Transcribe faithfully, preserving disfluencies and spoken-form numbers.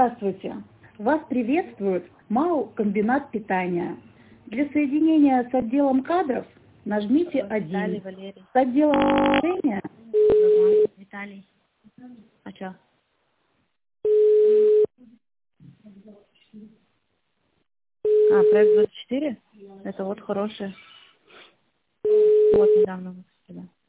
Здравствуйте! Вас приветствует МАО «Комбинат питания». Для соединения с отделом кадров нажмите Виталий, один. Валерий. С отделом управления Виталий. А что? А, проект двадцать четыре? Это вот хороший. Вот недавно выпустили.